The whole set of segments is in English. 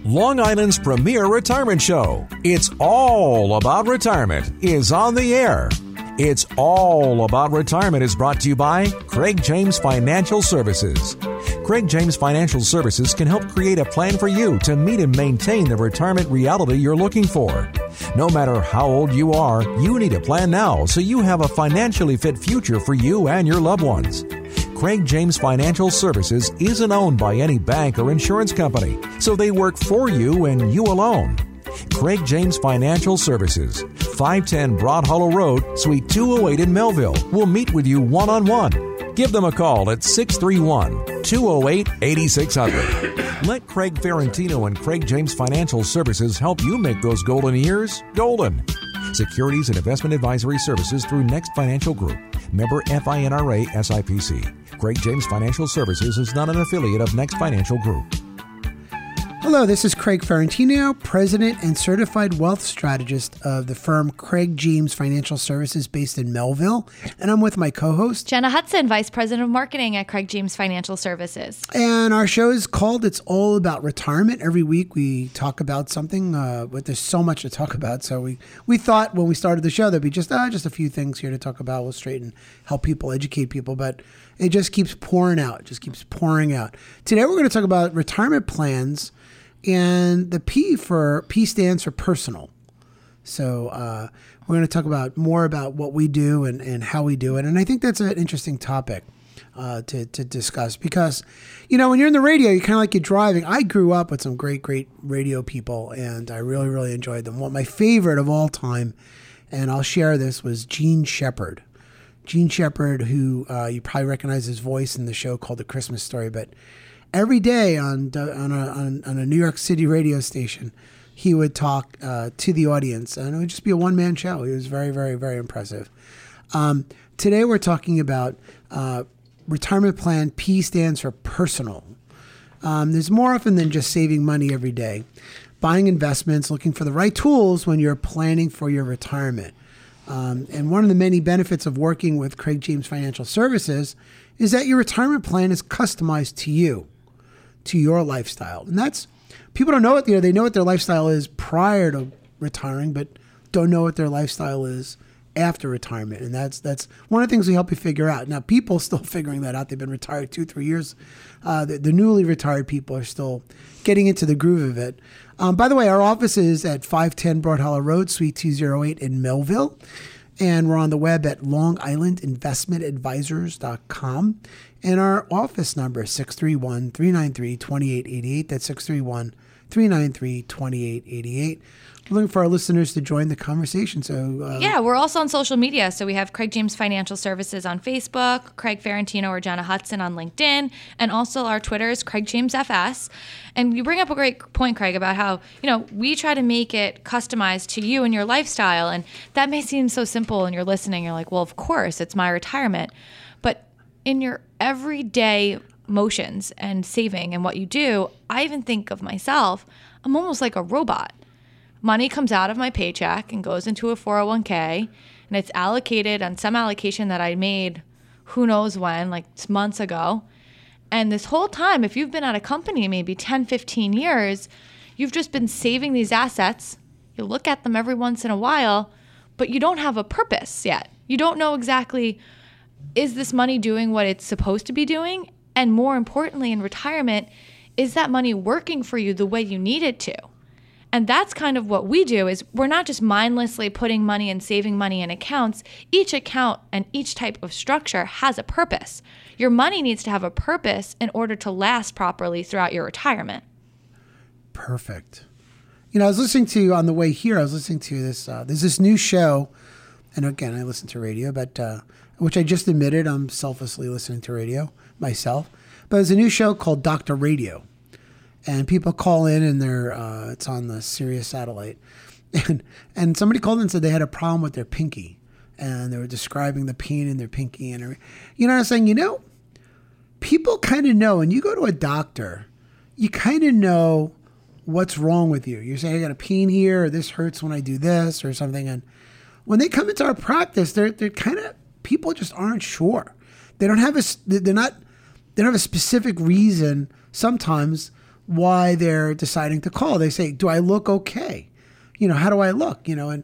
Long Island's premier retirement show. It's all about retirement is on the air. It's all about retirement is brought to you by Craig James Financial Services. Craig James Financial Services can help create a plan for you to meet and maintain the retirement reality you're looking for. No matter how old you are, you need a plan now so you have a financially fit future for you and your loved ones. Craig James Financial Services isn't owned by any bank or insurance company, so they work for you and you alone. Craig James Financial Services, 510 Broad Hollow Road, Suite 208 in Melville. We'll meet with you one-on-one. Give them a call at 631-208-8600. Let Craig Ferrantino and Craig James Financial Services help you make those golden years golden. Securities and investment advisory services through Next Financial Group. Member FINRA SIPC. Craig James Financial Services is not an affiliate of Next Financial Group. Hello, this is Craig Ferrantino, President and Certified Wealth Strategist of the firm Craig James Financial Services based in Melville. And I'm with my co-host, Jenna Hudson, Vice President of Marketing at Craig James Financial Services. And our show is called It's All About Retirement. Every week we talk about something, but there's so much to talk about. So we thought when we started the show there'd be just a few things here to talk about, illustrate and help people, educate people. But it just keeps pouring out, Today we're going to talk about retirement plans. And the P stands for personal. So we're going to talk more about what we do and how we do it. And I think that's an interesting topic to discuss because, when you're in the radio, you kind of like you're driving. I grew up with some great radio people, and I really, really enjoyed them. One of my favorite of all time, and I'll share this, was Gene Shepard. Gene Shepard, who you probably recognize his voice in the show called The Christmas Story, but every day on a New York City radio station, he would talk to the audience, and it would just be a one-man show. He was very, very, very impressive. Today we're talking about retirement plan. P stands for personal. There's more often than just saving money every day. Buying investments, looking for the right tools when you're planning for your retirement. And one of the many benefits of working with Craig James Financial Services is that your retirement plan is customized to you, to your lifestyle. And that's, people don't know it, they know what their lifestyle is prior to retiring, but don't know what their lifestyle is after retirement. And that's one of the things we help you figure out. Now, people still figuring that out. They've been retired 2-3 years. The newly retired people are still getting into the groove of it. By the way, our office is at 510 Broad Hollow Road, Suite 208 in Melville. And we're on the web at longislandinvestmentadvisors.com. And our office number is 631-393-2888. That's 631-393-2888. We're looking for our listeners to join the conversation. So yeah, we're also on social media. So we have Craig James Financial Services on Facebook, Craig Ferrantino or Jenna Hudson on LinkedIn, and also our Twitter is Craig James FS. And you bring up a great point, Craig, about how, we try to make it customized to you and your lifestyle. And that may seem so simple, and you're listening, you're like, well, of course, it's my retirement. But in your everyday motions and saving and what you do, I even think of myself, I'm almost like a robot. Money comes out of my paycheck and goes into a 401k, and it's allocated on some allocation that I made who knows when, like months ago. And this whole time, if you've been at a company maybe 10, 15 years, you've just been saving these assets. You look at them every once in a while, but you don't have a purpose yet. You don't know exactly, is this money doing what it's supposed to be doing? And more importantly, in retirement, is that money working for you the way you need it to? And that's kind of what we do, is we're not just mindlessly putting money and saving money in accounts. Each account and each type of structure has a purpose. Your money needs to have a purpose in order to last properly throughout your retirement. Perfect. I was listening to, on the way here, this, there's this new show, and again, I listen to radio, but which I just admitted I'm selflessly listening to radio myself, but there's a new show called Dr. Radio. And people call in, and it's on the Sirius satellite. And somebody called in and said they had a problem with their pinky. And they were describing the pain in their pinky. And I was saying, people kind of know. When you go to a doctor, you kind of know what's wrong with you. You're saying, I got a pain here, or this hurts when I do this, or something. And when they come into our practice, they're kind of, people just aren't sure. They don't have a specific reason sometimes why they're deciding to call. They say, do I look okay? How do I look?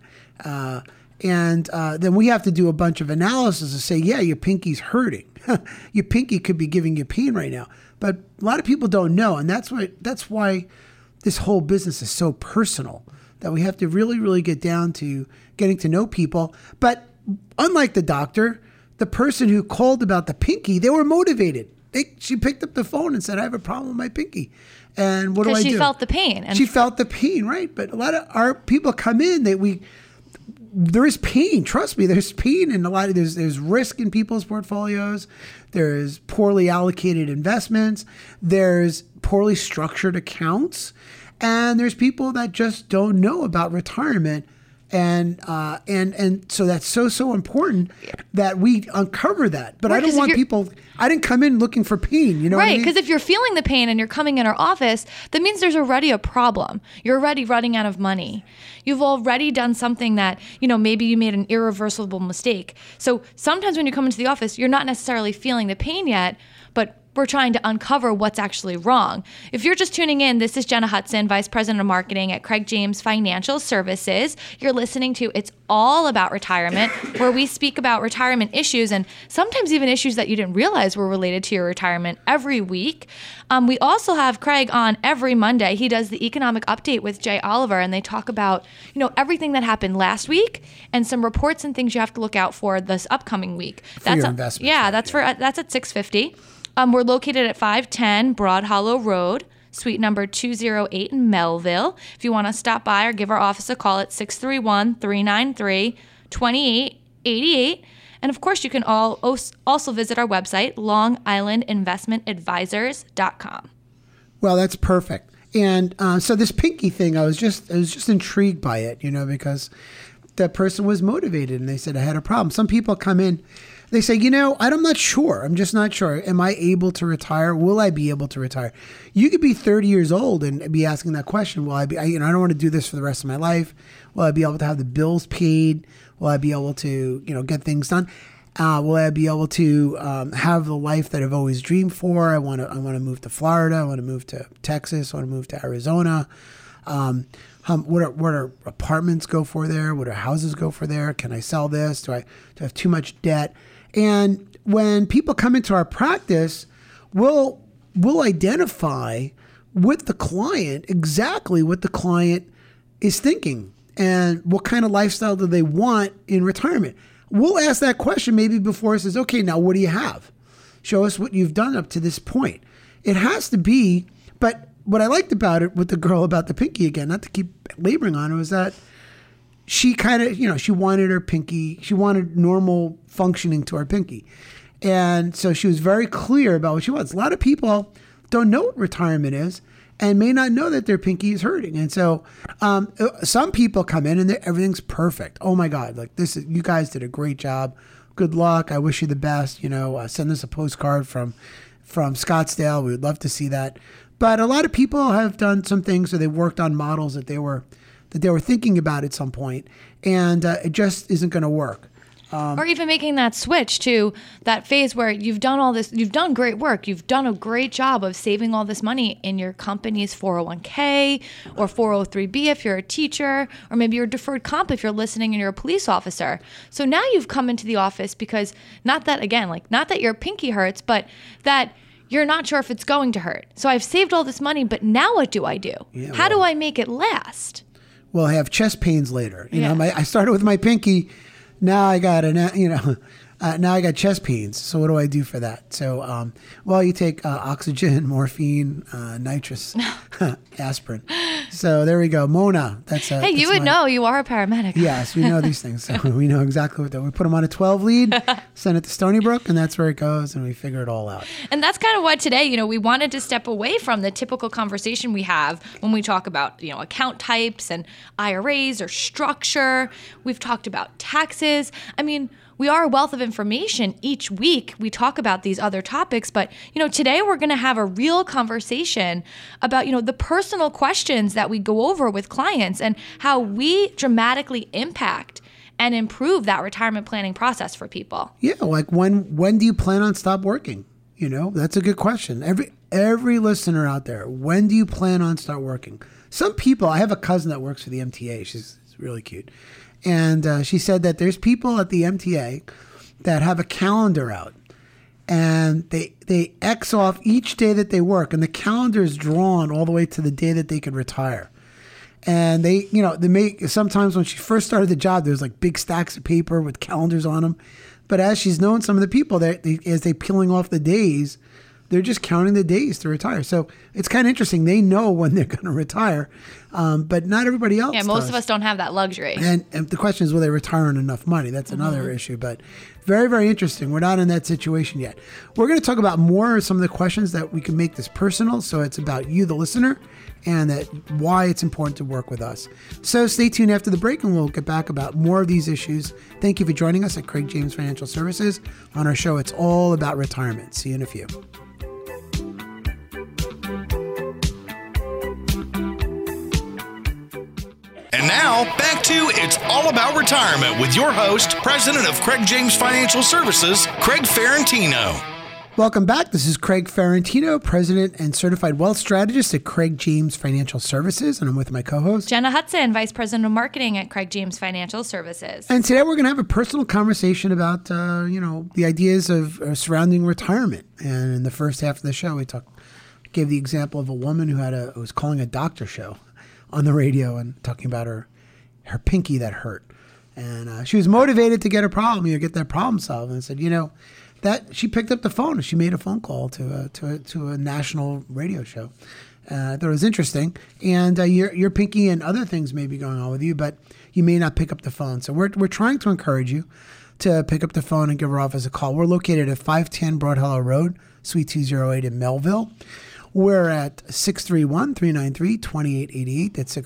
And then we have to do a bunch of analysis to say, yeah, your pinky's hurting. Your pinky could be giving you pain right now. But a lot of people don't know. And that's why this whole business is so personal, that we have to really, really get down to getting to know people. But unlike the doctor, the person who called about the pinky, they were motivated. She picked up the phone and said, I have a problem with my pinky. And what do I do? Because she felt the pain. She felt the pain, right? But a lot of our people come in, there is pain. Trust me, there's pain, and there's risk in people's portfolios. There's poorly allocated investments. There's poorly structured accounts, and there's people that just don't know about retirement. And so that's so important that we uncover that. But right, I don't want people. I didn't come in looking for pain. You know, right? what I mean? Because if you're feeling the pain and you're coming in our office, that means there's already a problem. You're already running out of money. You've already done something that, maybe you made an irreversible mistake. So sometimes when you come into the office, you're not necessarily feeling the pain yet, but we're trying to uncover what's actually wrong. If you're just tuning in, this is Jenna Hudson, Vice President of Marketing at Craig James Financial Services. You're listening to It's All About Retirement, where we speak about retirement issues and sometimes even issues that you didn't realize were related to your retirement every week. We also have Craig on every Monday. He does the Economic Update with Jay Oliver, and they talk about, everything that happened last week and some reports and things you have to look out for this upcoming week. For your investments. Yeah, that's at 6:50. We're located at 510 Broad Hollow Road, suite number 208 in Melville. If you want to stop by or give our office a call at 631-393-2888. And of course, you can also visit our website, longislandinvestmentadvisors.com. Well, that's perfect. And so this pinky thing, I was just intrigued by it, because the person was motivated and they said I had a problem. Some people come in, they say, I'm not sure. I'm just not sure. Am I able to retire? Will I be able to retire? You could be 30 years old and be asking that question. Will I be, I don't want to do this for the rest of my life. Will I be able to have the bills paid? Will I be able to, get things done? Will I be able to have the life that I've always dreamed for? I want to move to Florida. I want to move to Texas. I want to move to Arizona. What are apartments go for there? What do houses go for there? Can I sell this? Do I have too much debt? And when people come into our practice, we'll identify with the client exactly what the client is thinking and what kind of lifestyle do they want in retirement. We'll ask that question maybe before it says, okay, now what do you have? Show us what you've done up to this point. It has to be, but what I liked about it with the girl about the pinky, again, not to keep laboring on it, was that she kind of, she wanted her pinky, she wanted normal functioning to her pinky. And so she was very clear about what she wants. A lot of people don't know what retirement is and may not know that their pinky is hurting. And so some people come in and everything's perfect. Oh my God, you guys did a great job. Good luck. I wish you the best. Send us a postcard from Scottsdale. We would love to see that. But a lot of people have done some things, so they worked on models that they were thinking about at some point, and it just isn't going to work. Or even making that switch to that phase where you've done all this, you've done great work, you've done a great job of saving all this money in your company's 401k or 403b if you're a teacher, or maybe your deferred comp if you're listening and you're a police officer. So now you've come into the office because not that your pinky hurts, but that you're not sure if it's going to hurt. So I've saved all this money, but now what do I do? How do I make it last? Well, I have chest pains later. I started with my pinky. Now I got now I got chest pains. So what do I do for that? So, you take oxygen, morphine, nitrous, aspirin. So there we go. Mona. Hey, you would know. You are a paramedic. Yes, we know these things. So we know exactly what we put them on a 12 lead, send it to Stony Brook, and that's where it goes, and we figure it all out. And that's kind of why today, we wanted to step away from the typical conversation we have when we talk about, account types and IRAs or structure. We've talked about taxes. We are a wealth of information. Each week we talk about these other topics, but today we're going to have a real conversation about the personal questions that we go over with clients and how we dramatically impact and improve that retirement planning process for people. Yeah, like when do you plan on stop working? That's a good question. every listener out there, when do you plan on start working? Some people, I have a cousin that works for the MTA. She's really cute. And she said that there's people at the MTA that have a calendar out. And they X off each day that they work. And the calendar is drawn all the way to the day that they could retire. And they make, sometimes when she first started the job, there's like big stacks of paper with calendars on them. But as she's known some of the people, as they're peeling off the days, they're just counting the days to retire. So it's kind of interesting. They know when they're going to retire, but not everybody else Yeah, most does. of us don't have that luxury. And the question is, will they retire on enough money? That's another issue, but very, very interesting. We're not in that situation yet. We're going to talk about more of some of the questions that we can make this personal. So it's about you, the listener, and that why it's important to work with us. So stay tuned after the break and we'll get back about more of these issues. Thank you for joining us at Craig James Financial Services on our show. It's all about retirement. See you in a few. And now, back to It's All About Retirement with your host, President of Craig James Financial Services, Craig Ferrantino. Welcome back. This is Craig Ferrantino, President and Certified Wealth Strategist at Craig James Financial Services, and I'm with my co-host, Jenna Hudson, Vice President of Marketing at Craig James Financial Services. And today we're going to have a personal conversation about, the ideas of surrounding retirement. And in the first half of the show, we gave the example of a woman who was calling a doctor show on the radio and talking about her pinky that hurt. And she was motivated to get a problem, get that problem solved. And said, that she picked up the phone and she made a phone call to a national radio show. I thought it was interesting. And your pinky and other things may be going on with you, but you may not pick up the phone. So we're trying to encourage you to pick up the phone and give our office a call. We're located at 510 Broad Hollow Road, Suite 208 in Melville. We're at 631-393-2888. That's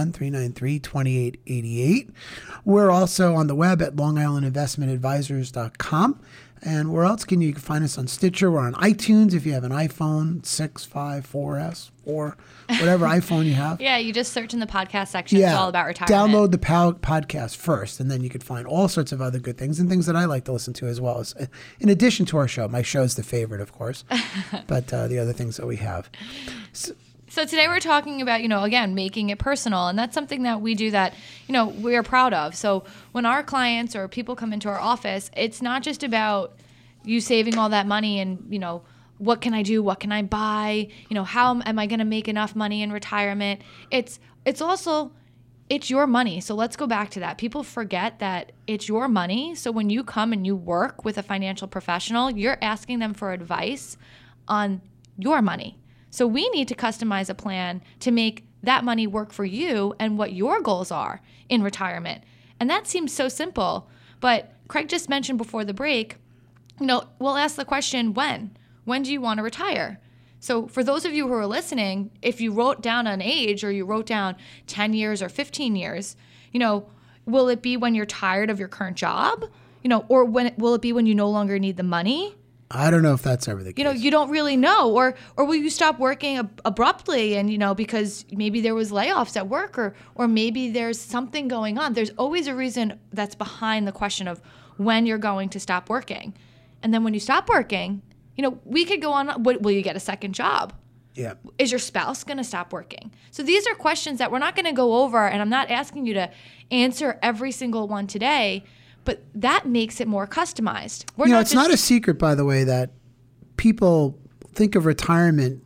631-393-2888. We're also on the web at longislandinvestmentadvisors.com. And where else can you find us on Stitcher? We're on iTunes if you have an iPhone 6, 5, 4S, 4, whatever iPhone you have. Yeah, you just search in the podcast section. It's all about retirement. Download the podcast first, and then you can find all sorts of other good things and things that I like to listen to as well. As in addition to our show. My show's the favorite, of course, but the other things that we have. So today we're talking about, again, making it personal. And that's something that we do that, we are proud of. So when our clients or people come into our office, it's not just about you saving all that money and, what can I do? What can I buy? How am I going to make enough money in retirement? It's also, it's your money. So let's go back to that. People forget that it's your money. So when you come and you work with a financial professional, you're asking them for advice on your money. So we need to customize a plan to make that money work for you and what your goals are in retirement. And that seems so simple. But Craig just mentioned before the break, we'll ask the question, when? When do you want to retire? So for those of you who are listening, if you wrote down an age or you wrote down 10 years or 15 years, will it be when you're tired of your current job? Or will it be when you no longer need the money? I don't know if that's ever the case. You don't really know. Or will you stop working abruptly and, because maybe there was layoffs at work or maybe there's something going on. There's always a reason that's behind the question of when you're going to stop working. And then when you stop working, we could go on, will you get a second job? Yeah. Is your spouse going to stop working? So these are questions that we're not going to go over, and I'm not asking you to answer every single one today. But that makes it more customized. It's not a secret, by the way, that people think of retirement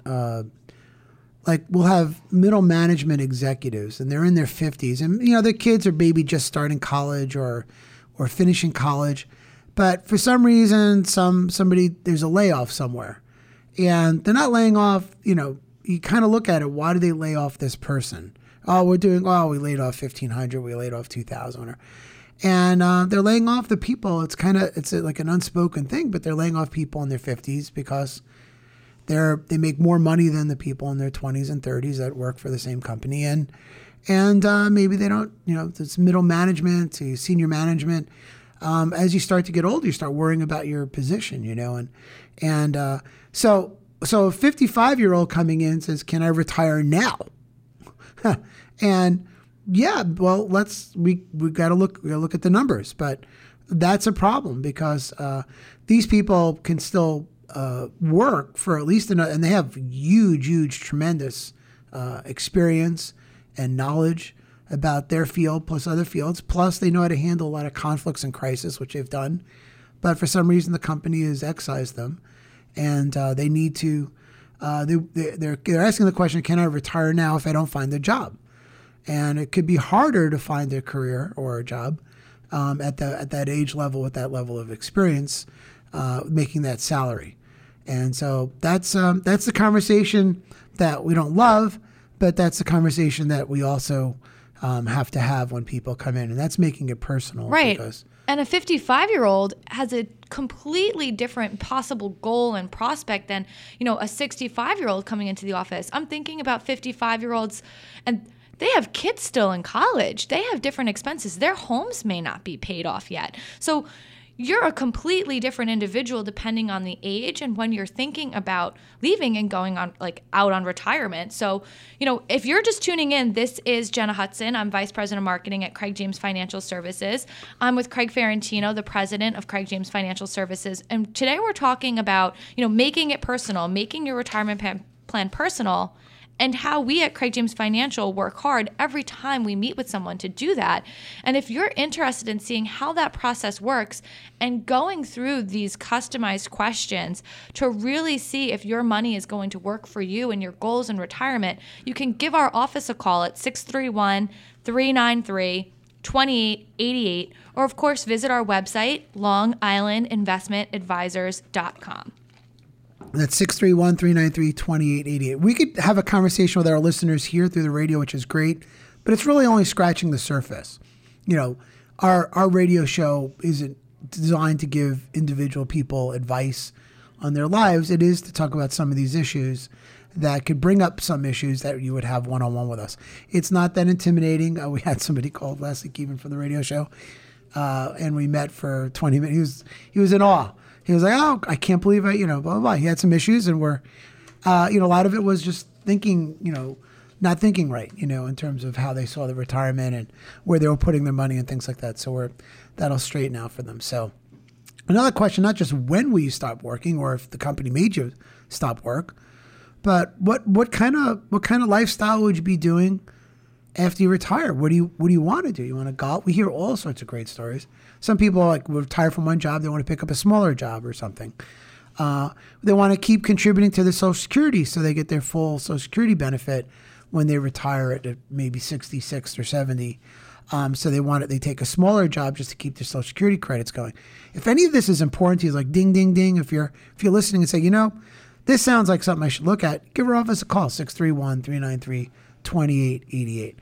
like we'll have middle management executives, and they're in their 50s. And, their kids are maybe just starting college or finishing college. But for some reason, there's a layoff somewhere. And they're not laying off, you kind of look at it. Why do they lay off this person? We laid off 1,500. We laid off 2,000. And they're laying off the people. It's like an unspoken thing, but they're laying off people in their 50s because they make more money than the people in their 20s and 30s that work for the same company. And maybe they don't, it's middle management to senior management. As you start to get older, you start worrying about your position, so a 55-year-old coming in says, "Can I retire now?" And yeah, well, we got to look at the numbers, but that's a problem because these people can still work for at least and they have huge, tremendous experience and knowledge about their field plus other fields. Plus, they know how to handle a lot of conflicts and crisis, which they've done. But for some reason, the company has excised them, and they need to. They're asking the question: can I retire now if I don't find a job? And it could be harder to find a career or a job at that age level with that level of experience, making that salary. And so that's the conversation that we don't love, but that's the conversation that we also have to have when people come in, and that's making it personal. Right. And a 55-year-old has a completely different possible goal and prospect than, a 65-year-old coming into the office. I'm thinking about 55-year-olds, and they have kids still in college. They have different expenses. Their homes may not be paid off yet. So you're a completely different individual depending on the age and when you're thinking about leaving and going on out on retirement. So, if you're just tuning in, this is Jenna Hudson. I'm Vice President of Marketing at Craig James Financial Services. I'm with Craig Ferrantino, the President of Craig James Financial Services. And today we're talking about, making it personal, making your retirement plan personal, and how we at Craig James Financial work hard every time we meet with someone to do that. And if you're interested in seeing how that process works and going through these customized questions to really see if your money is going to work for you and your goals in retirement, you can give our office a call at 631-393-2888, or of course visit our website, longislandinvestmentadvisors.com. That's 631-393-2888. We could have a conversation with our listeners here through the radio, which is great, but it's really only scratching the surface. Our radio show isn't designed to give individual people advice on their lives. It is to talk about some of these issues that could bring up some issues that you would have one-on-one with us. It's not that intimidating. We had somebody called last week even from the radio show, and we met for 20 minutes. He was in awe. He was like, "Oh, I can't believe I, blah, blah, blah." He had some issues, and a lot of it was just thinking, not thinking right, in terms of how they saw the retirement and where they were putting their money and things like that. So that'll straighten out for them. So another question, not just when will you stop working or if the company made you stop work, but what kind of lifestyle would you be doing after you retire? What do you want to do? You want to golf? We hear all sorts of great stories. Some people retire from one job. They want to pick up a smaller job or something. They want to keep contributing to the Social Security so they get their full Social Security benefit when they retire at maybe 66 or 70. So they take a smaller job just to keep their Social Security credits going. If any of this is important to you, like ding, ding, ding, if you're listening and say, this sounds like something I should look at, give our office a call, 631-393-2888.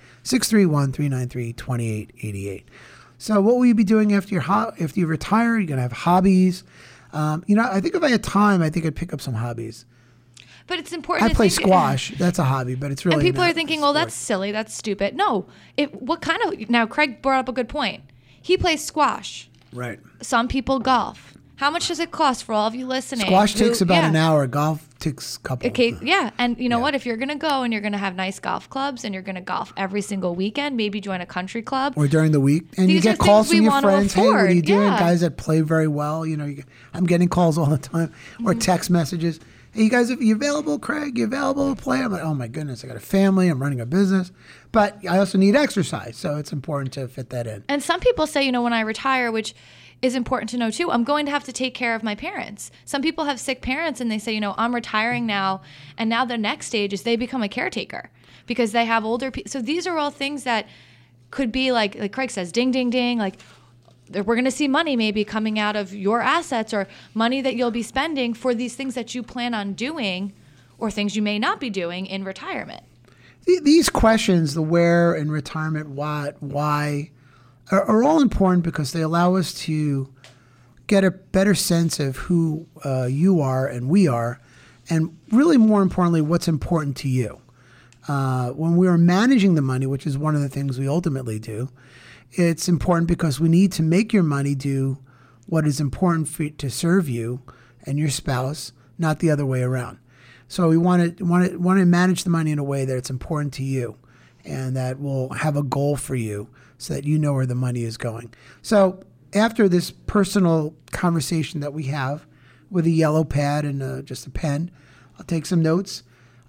631-393-2888. So what will you be doing after you retire? You're going to have hobbies. I think if I had time, I think I'd pick up some hobbies. But it's important. I play squash. That's a hobby, but it's really. And people are thinking, "Well, that's silly. That's stupid." No. Now, Craig brought up a good point. He plays squash. Right. Some people golf. How much does it cost for all of you listening? Squash takes about an hour. Golf takes a couple. Okay, yeah. And you know what? If you're going to go and you're going to have nice golf clubs and you're going to golf every single weekend, maybe join a country club. Or during the week. And you get calls from your friends. Hey, what are you doing? Guys that play very well. I'm getting calls all the time or text messages. Hey, you guys, are you available, Craig? You available to play? I'm like, oh my goodness, I got a family. I'm running a business. But I also need exercise. So it's important to fit that in. And some people say, when I retire, which is important to know too, I'm going to have to take care of my parents. Some people have sick parents and they say, I'm retiring now. And now the next stage is they become a caretaker because they have older people. So these are all things that could be like Craig says, ding, ding, ding. We're going to see money maybe coming out of your assets or money that you'll be spending for these things that you plan on doing or things you may not be doing in retirement. These questions, the where in retirement, what, why, are all important because they allow us to get a better sense of who you are and we are, and really more importantly, what's important to you. When we are managing the money, which is one of the things we ultimately do, it's important because we need to make your money do what is important to serve you and your spouse, not the other way around. So we want to manage the money in a way that it's important to you and that will have a goal for you so that you know where the money is going. So after this personal conversation that we have with a yellow pad and just a pen. I'll take some notes.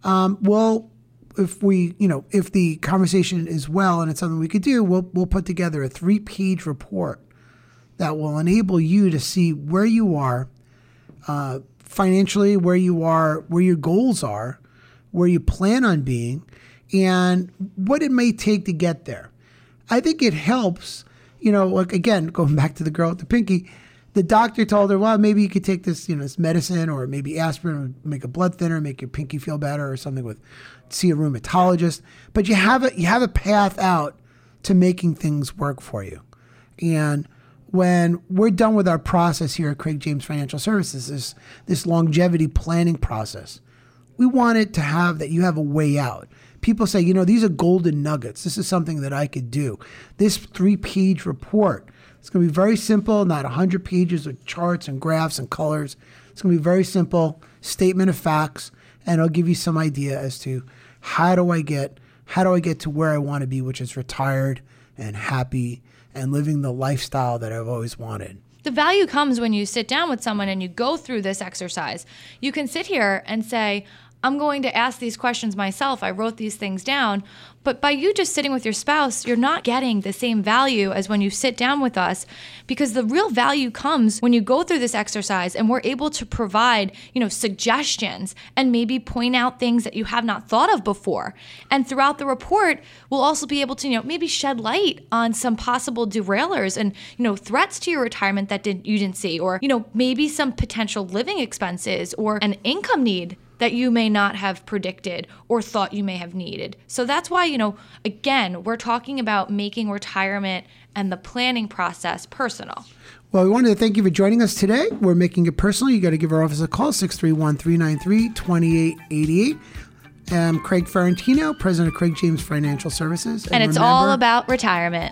If the conversation is well and it's something we could do, we'll put together a 3-page report that will enable you to see where you are financially, where you are, where your goals are, where you plan on being, and what it may take to get there. I think it helps, like again, going back to the girl with the pinky, the doctor told her, well, maybe you could take this, this medicine or maybe aspirin would make a blood thinner, make your pinky feel better or something see a rheumatologist. But you have a path out to making things work for you. And when we're done with our process here at Craig James Financial Services, this longevity planning process, we want it to have that you have a way out. People say, these are golden nuggets. This is something that I could do. This 3-page report, it's going to be very simple, not 100 pages with charts and graphs and colors. It's going to be very simple, statement of facts, and it'll give you some idea as to how do I get to where I want to be, which is retired and happy and living the lifestyle that I've always wanted. The value comes when you sit down with someone and you go through this exercise. You can sit here and say, I'm going to ask these questions myself. I wrote these things down. But by you just sitting with your spouse, you're not getting the same value as when you sit down with us, because the real value comes when you go through this exercise and we're able to provide, suggestions and maybe point out things that you have not thought of before. And throughout the report, we'll also be able to, maybe shed light on some possible derailers and, threats to your retirement that you didn't see, or, maybe some potential living expenses or an income need that you may not have predicted or thought you may have needed. So that's why, again, we're talking about making retirement and the planning process personal. Well, we wanted to thank you for joining us today. We're making it personal. You got to give our office a call, 631-393-2888. I'm Craig Ferrantino, president of Craig James Financial Services. And it's all about retirement.